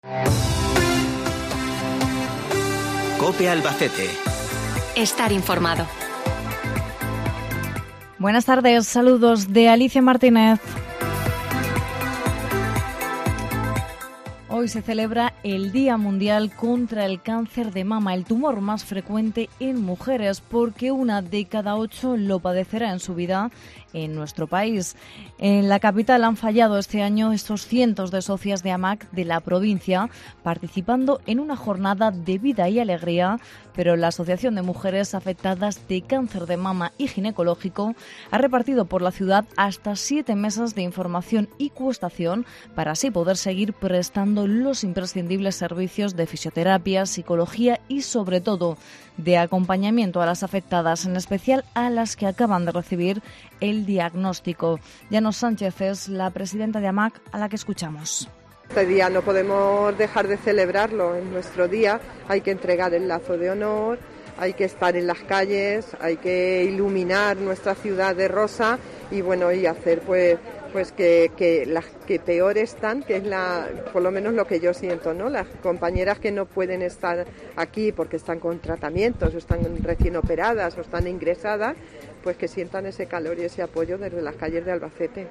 COPE Albacete. Estar informado. Buenas tardes, saludos de Alicia Martínez. Hoy se celebra el Día Mundial contra el Cáncer de Mama, el tumor más frecuente en mujeres, porque 1 de cada 8 lo padecerá en su vida en nuestro país. En la capital han fallado este año estos cientos de socias de AMAC de la provincia, participando en una jornada de vida y alegría, pero la Asociación de Mujeres Afectadas de Cáncer de Mama y Ginecológico ha repartido por la ciudad hasta 7 mesas de información y cuestación para así poder seguir prestando los imprescindibles servicios de fisioterapia, psicología y, sobre todo, de acompañamiento a las afectadas, en especial a las que acaban de recibir el diagnóstico. Llanos Sánchez es la presidenta de AMAC, a la que escuchamos. Este día no podemos dejar de celebrarlo. En nuestro día hay que entregar el lazo de honor, hay que estar en las calles, hay que iluminar nuestra ciudad de rosa y hacer pues que las que peor están, que es por lo menos lo que yo siento, ¿no? Las compañeras que no pueden estar aquí porque están con tratamientos, o están recién operadas, o están ingresadas, pues que sientan ese calor y ese apoyo desde las calles de Albacete.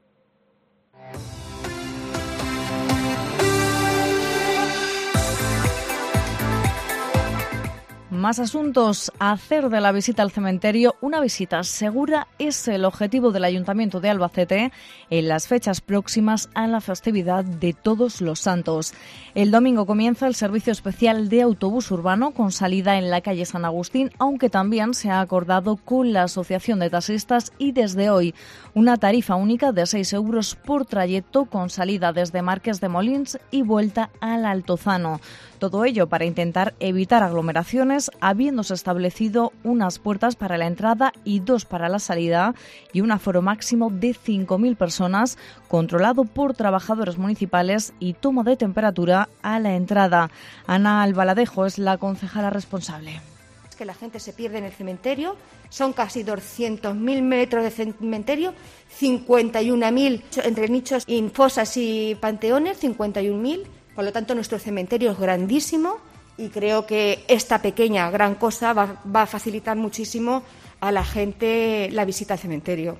Más asuntos. Hacer de la visita al cementerio una visita segura es el objetivo del Ayuntamiento de Albacete en las fechas próximas a la festividad de Todos los Santos. El domingo comienza el servicio especial de autobús urbano con salida en la calle San Agustín, aunque también se ha acordado con la Asociación de Taxistas y desde hoy una tarifa única de 6 euros por trayecto con salida desde Marqués de Molins y vuelta al Altozano. Todo ello para intentar evitar aglomeraciones, habiéndose establecido unas puertas para la entrada y 2 para la salida y un aforo máximo de 5.000 personas, controlado por trabajadores municipales y toma de temperatura a la entrada. Ana Albaladejo es la concejala responsable. Que la gente se pierde en el cementerio, son casi 200.000 metros de cementerio, 51.000 entre nichos, fosas y panteones, 51.000. Por lo tanto, nuestro cementerio es grandísimo y creo que esta pequeña gran cosa va a facilitar muchísimo a la gente la visita al cementerio.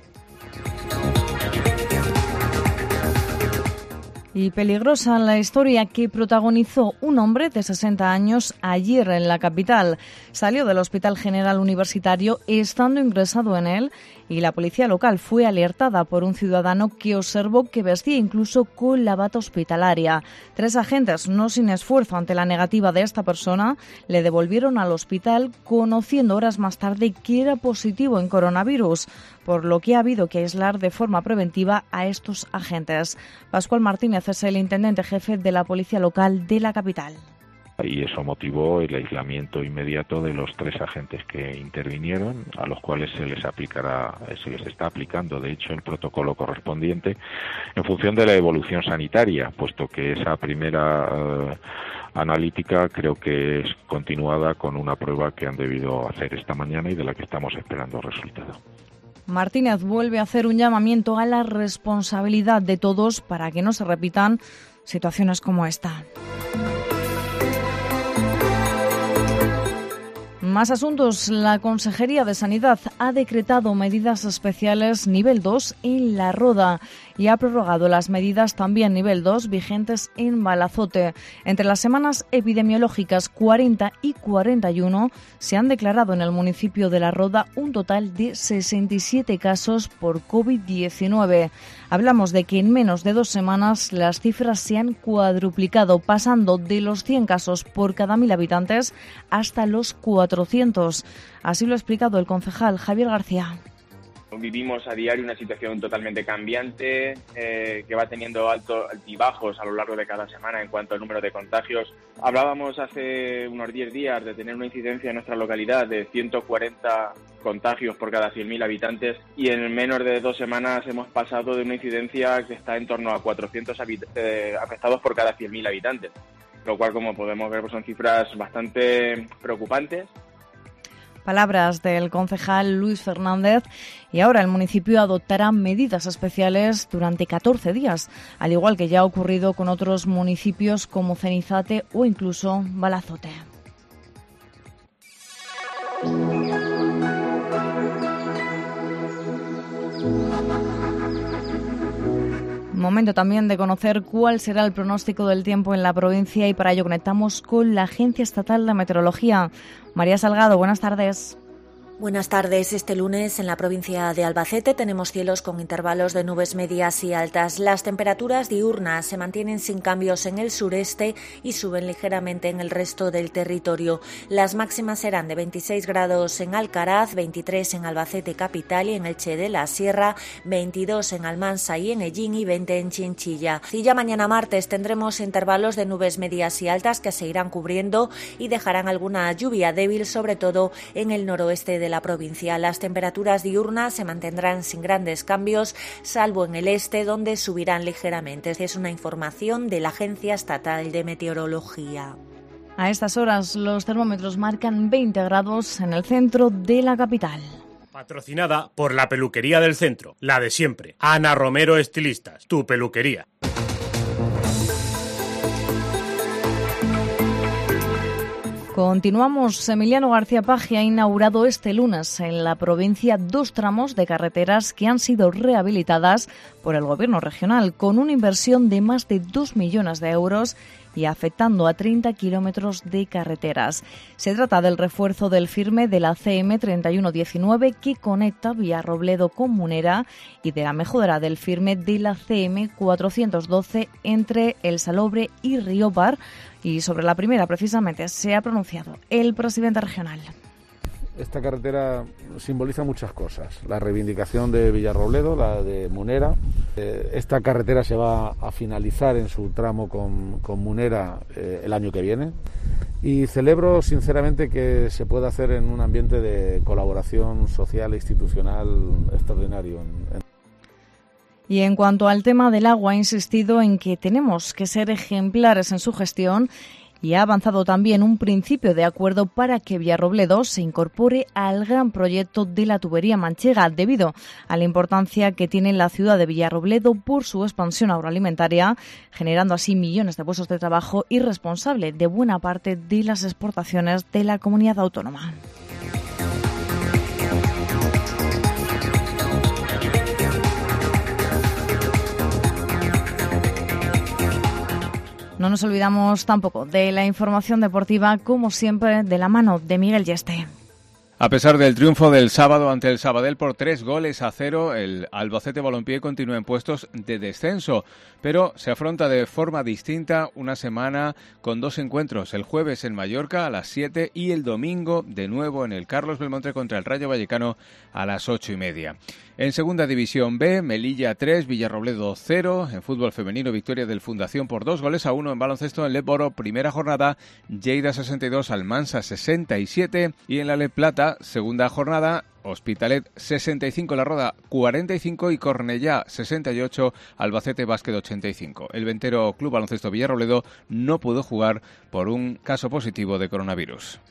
Y peligrosa la historia que protagonizó un hombre de 60 años ayer en la capital. Salió del Hospital General Universitario estando ingresado en él y la policía local fue alertada por un ciudadano que observó que vestía incluso con la bata hospitalaria. 3 agentes, no sin esfuerzo ante la negativa de esta persona, le devolvieron al hospital conociendo horas más tarde que era positivo en coronavirus, por lo que ha habido que aislar de forma preventiva a estos agentes. Pascual Martínez es el intendente jefe de la policía local de la capital. Y eso motivó el aislamiento inmediato de los 3 agentes que intervinieron, a los cuales se les está aplicando, de hecho, el protocolo correspondiente en función de la evolución sanitaria, puesto que esa primera analítica creo que es continuada con una prueba que han debido hacer esta mañana y de la que estamos esperando resultado. Martínez vuelve a hacer un llamamiento a la responsabilidad de todos para que no se repitan situaciones como esta. Más asuntos. La Consejería de Sanidad ha decretado medidas especiales nivel 2 en La Roda y ha prorrogado las medidas también nivel 2 vigentes en Balazote. Entre las semanas epidemiológicas 40 y 41 se han declarado en el municipio de La Roda un total de 67 casos por COVID-19. Hablamos de que en menos de 2 semanas las cifras se han cuadruplicado, pasando de los 100 casos por cada 1.000 habitantes hasta los 400. Así lo ha explicado el concejal Javier García. Vivimos a diario una situación totalmente cambiante, que va teniendo altos y bajos a lo largo de cada semana en cuanto al número de contagios. Hablábamos hace unos 10 días de tener una incidencia en nuestra localidad de 140 contagios por cada 100.000 habitantes y en menos de 2 semanas hemos pasado de una incidencia que está en torno a 400 afectados por cada 100.000 habitantes, lo cual, como podemos ver, pues son cifras bastante preocupantes. Palabras del concejal Luis Fernández. Y ahora el municipio adoptará medidas especiales durante 14 días, al igual que ya ha ocurrido con otros municipios como Cenizate o incluso Balazote. Momento también de conocer cuál será el pronóstico del tiempo en la provincia y para ello conectamos con la Agencia Estatal de Meteorología. María Salgado, buenas tardes. Buenas tardes. Este lunes en la provincia de Albacete tenemos cielos con intervalos de nubes medias y altas. Las temperaturas diurnas se mantienen sin cambios en el sureste y suben ligeramente en el resto del territorio. Las máximas serán de 26 grados en Alcaraz, 23 en Albacete capital y en Elche de la Sierra, 22 en Almansa y en Ellín y 20 en Chinchilla. Y ya mañana martes tendremos intervalos de nubes medias y altas que se irán cubriendo y dejarán alguna lluvia débil, sobre todo en el noroeste de la provincia. Las temperaturas diurnas se mantendrán sin grandes cambios, salvo en el este, donde subirán ligeramente. Es una información de la Agencia Estatal de Meteorología. A estas horas los termómetros marcan 20 grados en el centro de la capital. Patrocinada por la peluquería del centro, la de siempre. Ana Romero Estilistas, tu peluquería. Continuamos. Emiliano García Paje ha inaugurado este lunes en la provincia 2 tramos de carreteras que han sido rehabilitadas por el Gobierno regional con una inversión de más de 2 millones de euros y afectando a 30 kilómetros de carreteras. Se trata del refuerzo del firme de la CM 3119 que conecta Villarrobledo con Munera y de la mejora del firme de la CM 412 entre El Salobre y Rióbar. Y sobre la primera, precisamente, se ha pronunciado el presidente regional. Esta carretera simboliza muchas cosas. La reivindicación de Villarrobledo, la de Munera. Esta carretera se va a finalizar en su tramo con Munera el año que viene. Y celebro sinceramente que se pueda hacer en un ambiente de colaboración social e institucional extraordinario. Y en cuanto al tema del agua, ha insistido en que tenemos que ser ejemplares en su gestión y ha avanzado también un principio de acuerdo para que Villarrobledo se incorpore al gran proyecto de la tubería manchega, debido a la importancia que tiene la ciudad de Villarrobledo por su expansión agroalimentaria, generando así millones de puestos de trabajo y responsable de buena parte de las exportaciones de la comunidad autónoma. No nos olvidamos tampoco de la información deportiva, como siempre, de la mano de Miguel Yeste. A pesar del triunfo del sábado ante el Sabadell por 3-0, el Albacete Balompié continúa en puestos de descenso, pero se afronta de forma distinta una semana con 2 encuentros, el jueves en Mallorca a las 7 y el domingo de nuevo en el Carlos Belmonte contra el Rayo Vallecano a las 8:30. En Segunda División B, Melilla 3, Villarrobledo 0. En fútbol femenino, victoria del Fundación por 2-1. En baloncesto, en Leporo, primera jornada, Lleida 62, Almansa 67. Y en la Le Plata, segunda jornada, Hospitalet 65, La Roda 45 y Cornellá 68, Albacete Básquet 85. El Ventero Club Baloncesto Villarrobledo no pudo jugar por un caso positivo de coronavirus.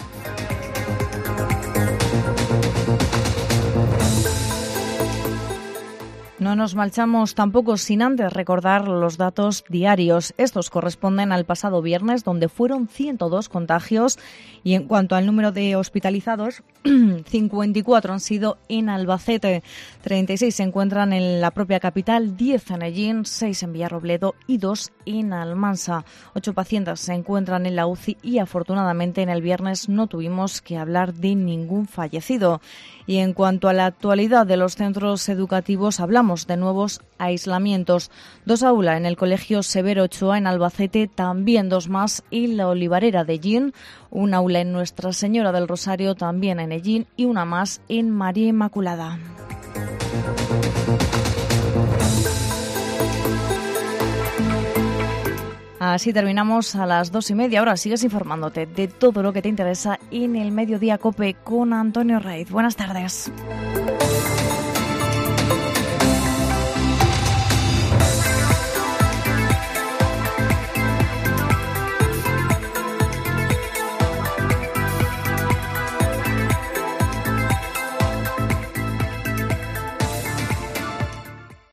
No nos marchamos tampoco sin antes recordar los datos diarios. Estos corresponden al pasado viernes, donde fueron 102 contagios. Y en cuanto al número de hospitalizados, 54 han sido en Albacete, 36 se encuentran en la propia capital, 10 en Ellín, 6 en Villarrobledo y 2 en Almansa. 8 pacientes se encuentran en la UCI y afortunadamente en el viernes no tuvimos que hablar de ningún fallecido. Y en cuanto a la actualidad de los centros educativos, hablamos de nuevos aislamientos. 2 aulas en el Colegio Severo Ochoa en Albacete, también 2 más en la Olivarera de Ellín, un aula en Nuestra Señora del Rosario, también en Ellín, y una más en María Inmaculada. Así terminamos a las 2:30. Ahora sigues informándote de todo lo que te interesa en el Mediodía COPE con Antonio Raiz. Buenas tardes.